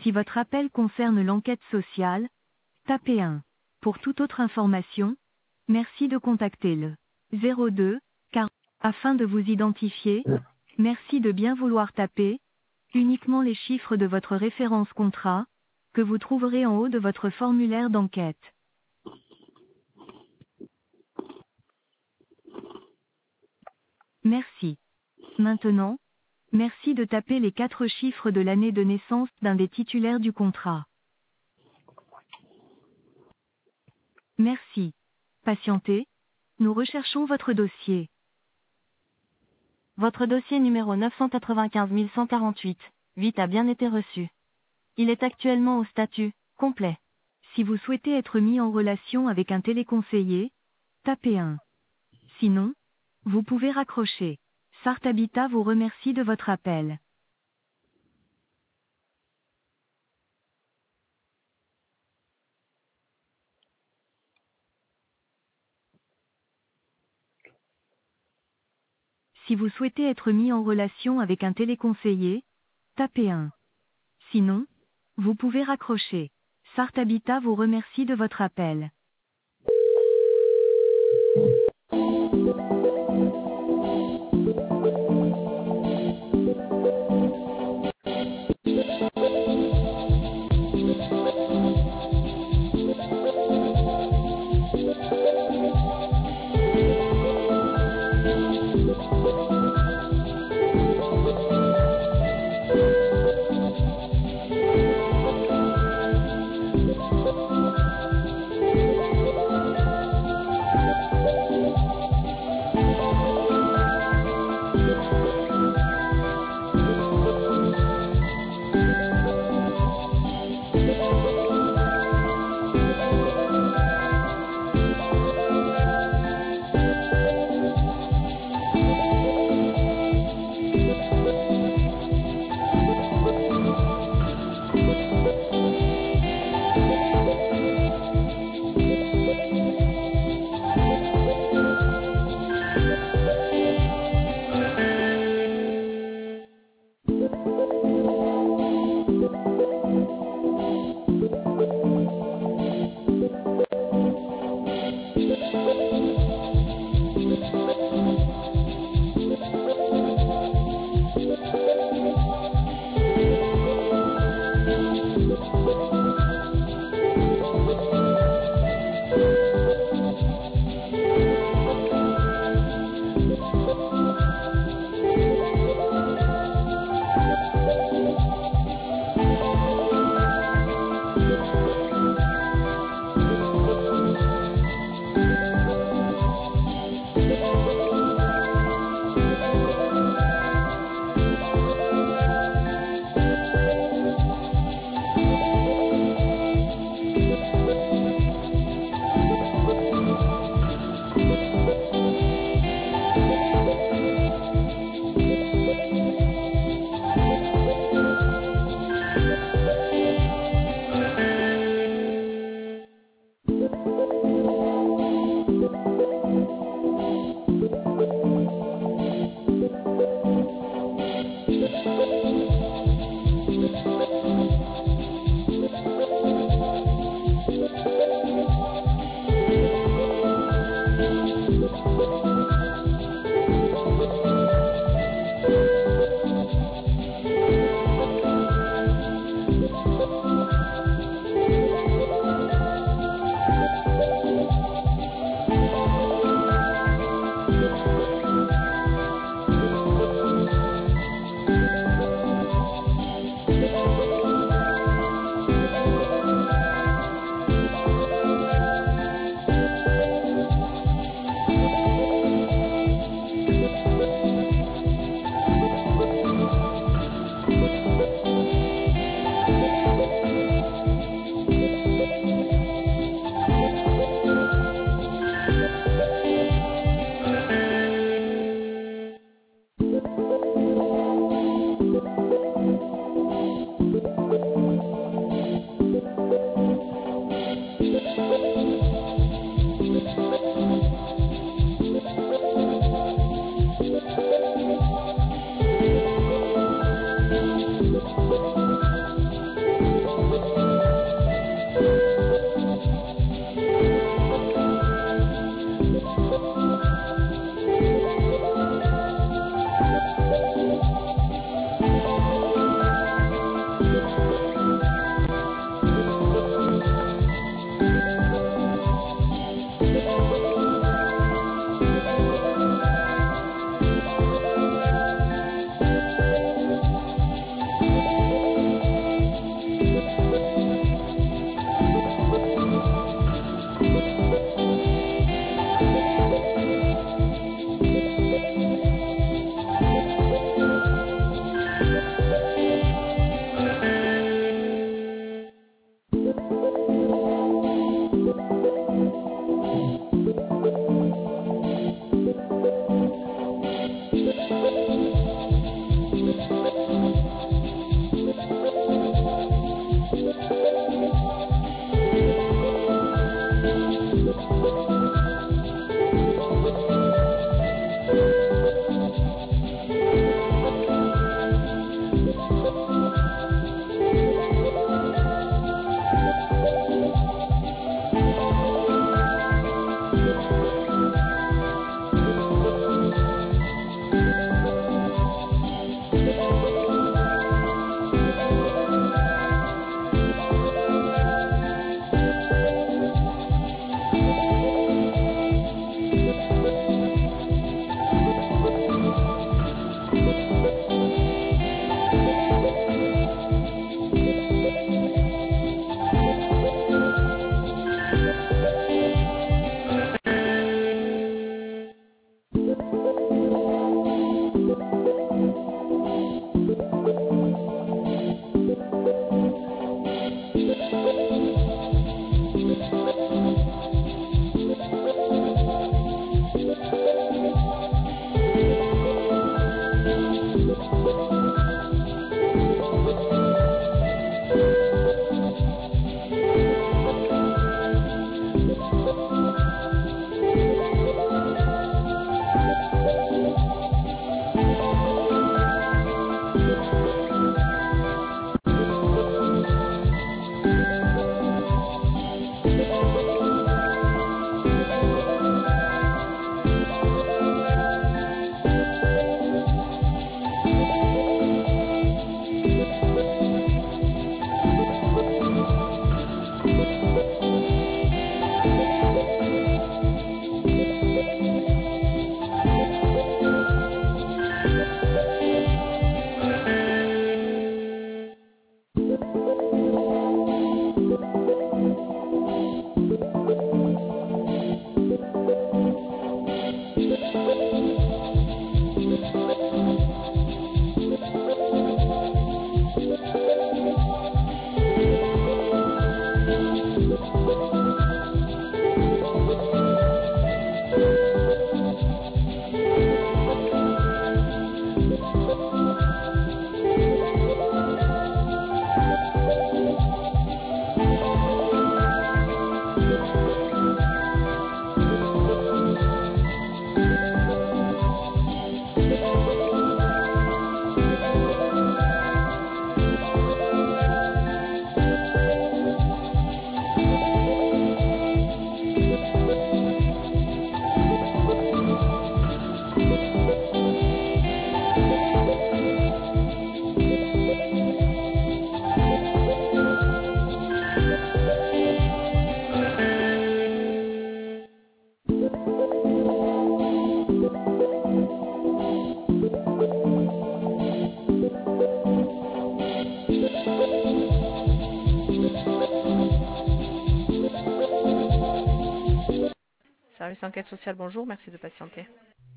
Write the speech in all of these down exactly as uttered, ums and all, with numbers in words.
Si votre appel concerne l'enquête sociale, tapez un. Pour toute autre information, merci de contacter le zéro deux, car, afin de vous identifier, merci de bien vouloir taper uniquement les chiffres de votre référence contrat, que vous trouverez en haut de votre formulaire d'enquête. Merci. Maintenant, merci de taper les quatre chiffres de l'année de naissance d'un des titulaires du contrat. Merci. Patientez, nous recherchons votre dossier. Votre dossier numéro neuf cent quatre-vingt-quinze mille cent quarante-huit, huit a bien été reçu. Il est actuellement au statut complet. Si vous souhaitez être mis en relation avec un téléconseiller, tapez un. Sinon, vous pouvez raccrocher. Sart Habitat vous remercie de votre appel. Si vous souhaitez être mis en relation avec un téléconseiller, tapez un. Sinon, vous pouvez raccrocher. Sart Habitat vous remercie de votre appel. Service enquête sociale, bonjour, merci de patienter.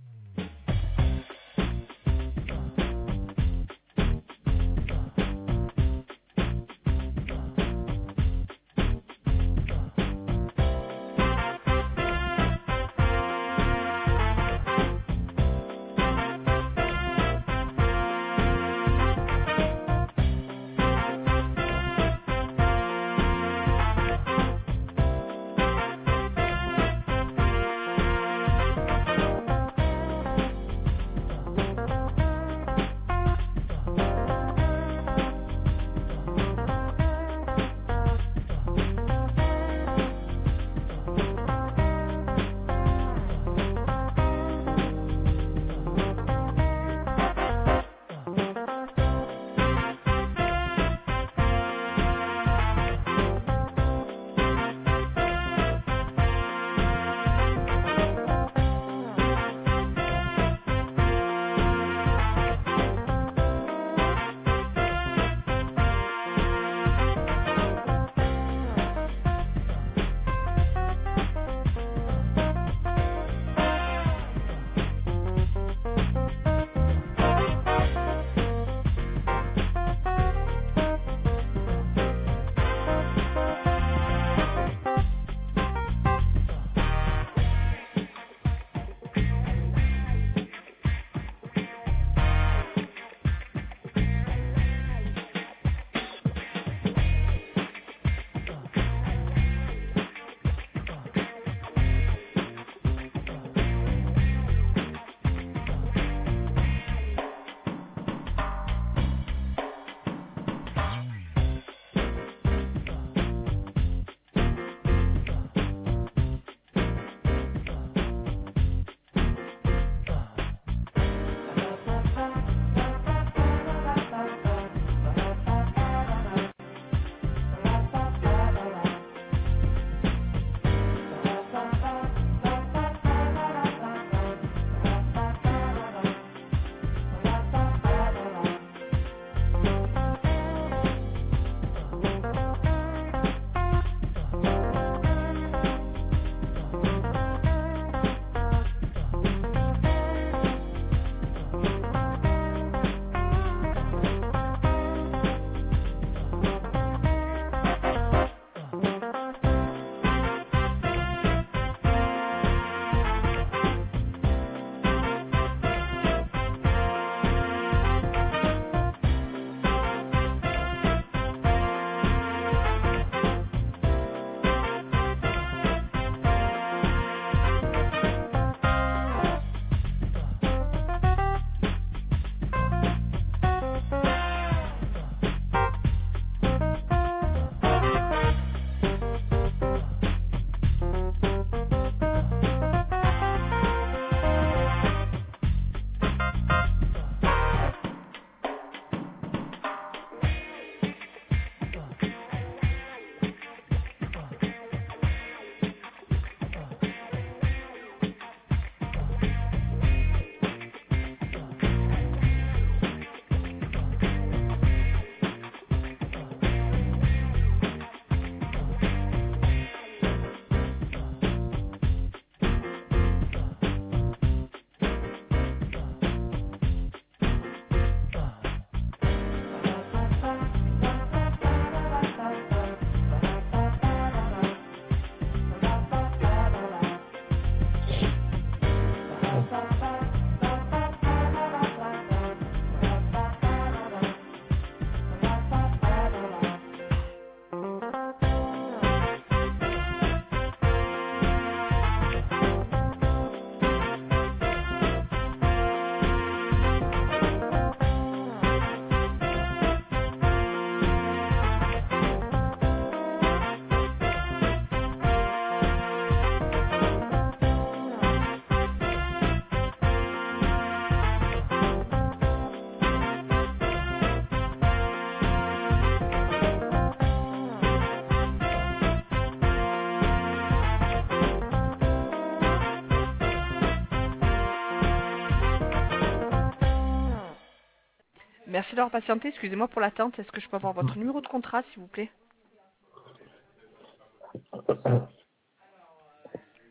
Merci d'avoir patienté. Excusez-moi pour l'attente. Est-ce que je peux avoir votre numéro de contrat, s'il vous plaît?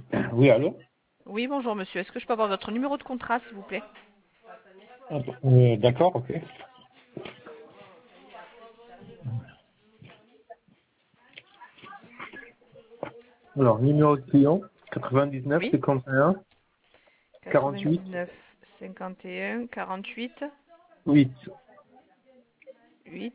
Oui, allô? Oui, bonjour monsieur. Est-ce que je peux avoir votre numéro de contrat, s'il vous plaît? Euh, D'accord, ok. Alors, numéro de client, quatre-vingt-dix-neuf Oui. cinquante et un quarante-huit quatre-vingt-dix-neuf cinquante et un quarante-huit huit. huit.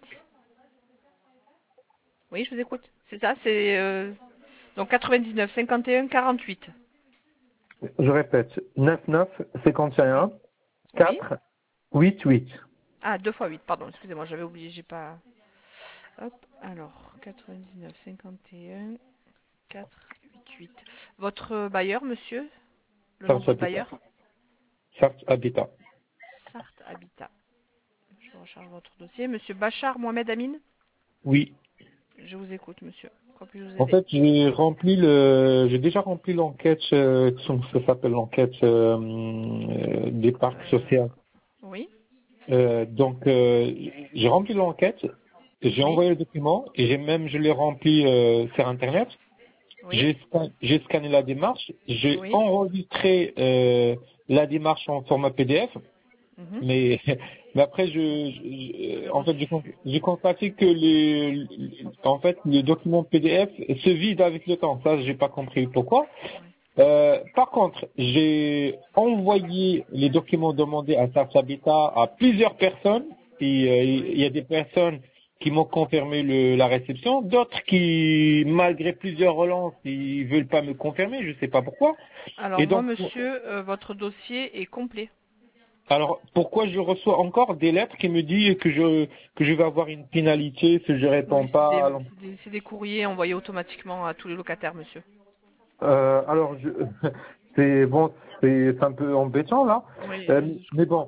Oui, je vous écoute. C'est ça, c'est euh, donc quatre-vingt-dix-neuf cinquante et un quarante-huit. Je répète, quatre-vingt-dix-neuf cinquante et un Oui. quatre huit huit. Ah, deux fois huit, pardon, excusez-moi, j'avais oublié, j'ai pas... Hop, alors, quatre-vingt-dix-neuf cinquante et un quatre huit huit. Votre bailleur, monsieur? Le nom de Sartre votre Habitat. bailleur? Sartre Habitat. Sarthe Habitat. Je recharge votre dossier. Monsieur Bachar Mohamed Amin? Oui. Je vous écoute, monsieur. Quoi puis-je vous En aider? fait, j'ai rempli le, j'ai déjà rempli l'enquête, euh, ça s'appelle l'enquête euh, euh, des parcs Euh, sociaux. oui, Euh, donc, euh, j'ai rempli l'enquête, j'ai oui, envoyé le document et j'ai même, je l'ai rempli euh, sur Internet. oui, J'ai scan- j'ai scanné la démarche, j'ai oui. enregistré euh, la démarche en format P D F, Mhm. mais, mais après, je, je- J'ai en fait, j'ai con- reçu. j'ai constaté que les, en fait, le document P D F se vide avec le temps. Ça, j'ai pas compris pourquoi. Oui. Euh, par contre, j'ai envoyé les documents demandés à Sartre Habitat à plusieurs personnes. Et euh, il Oui. y a des personnes qui m'ont confirmé le- la réception, d'autres qui, malgré plusieurs relances, ils veulent pas me confirmer, je sais pas pourquoi. Alors Et moi, donc, monsieur, euh, votre dossier est complet. alors pourquoi je reçois encore des lettres qui me disent que je que je vais avoir une pénalité si je réponds Oui, c'est des, pas à l'en- c'est des, c'est des courriers envoyés automatiquement à tous les locataires, monsieur. Euh, alors, je, c'est bon, c'est c'est un peu embêtant là, Oui. Euh, euh, mais bon.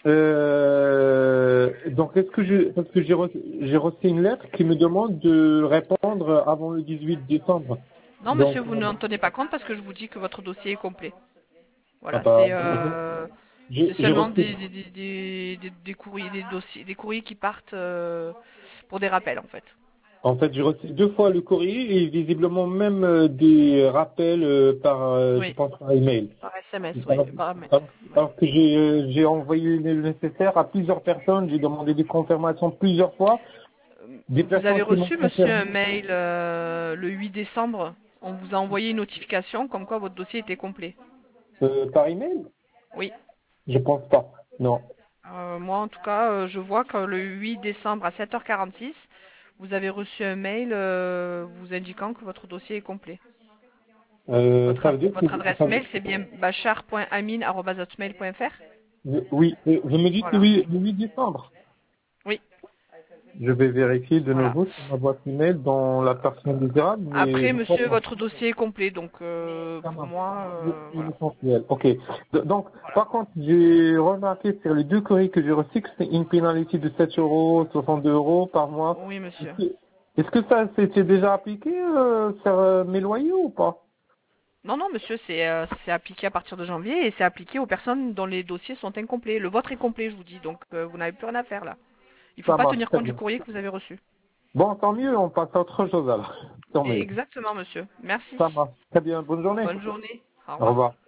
Euh, donc, est-ce que je, parce que j'ai reçu, j'ai reçu une lettre qui me demande de répondre avant le dix-huit décembre. Non, Donc, monsieur, vous euh, n'en tenez pas compte parce que je vous dis que votre dossier est complet. ah Voilà, bah, c'est euh, j'ai c'est j'ai seulement reçu. des, des, des, des, des- des courriers, des dossiers, des courriers qui partent euh, pour des rappels en fait. En fait, j'ai reçu deux fois le courrier et visiblement même euh, des rappels euh, par, euh, je Oui, pense, par email. par S M S, oui, Alors, par mail. alors- Oui. alors que j'ai euh, j'ai envoyé le nécessaire à plusieurs personnes, j'ai demandé des confirmations plusieurs fois. Des Vous avez personnes qui m'ont reçu, monsieur, un confirmé mail euh, le huit décembre. On vous a envoyé une notification comme quoi votre dossier était complet. euh, par email. Oui. Je pense pas. Non. Euh, moi, en tout cas, euh, je vois que le huit décembre à sept heures quarante-six, vous avez reçu un mail euh, vous indiquant que votre dossier est complet. Euh, Votre, ça ad- veut dire que votre adresse ça veut- mail, c'est bien bachar point amin arobase hotmail point fr. je- oui, euh, je me dis que Voilà. oui, le huit décembre. Oui, Je vais vérifier de voilà. nouveau sur ma boîte email dans la personne désirable, mais Après, je crois monsieur, pas. votre dossier est complet, donc euh, Ça pour marche. moi, C'est euh, c'est voilà. l'essentiel. Ok. D- Donc, Voilà. par contre, j'ai remarqué sur les deux courriers que j'ai reçus que c'est une pénalité de sept euros, soixante-deux euros par mois. Oui, Est-ce monsieur. que, est-ce que ça s'était déjà appliqué euh, sur euh, mes loyers ou pas? Non, non, monsieur, c'est euh, c'est appliqué à partir de janvier et c'est appliqué aux personnes dont les dossiers sont incomplets. Le vôtre est complet, je vous dis, donc euh, vous n'avez plus rien à faire là. Il ne faut Ça pas marche tenir très compte du bien. courrier que vous avez reçu. Bon, tant mieux, on passe à autre chose alors. Tant mieux. Exactement, monsieur. Merci. Ça marche très bien. Bonne journée. Bonne journée. Au Au revoir. revoir.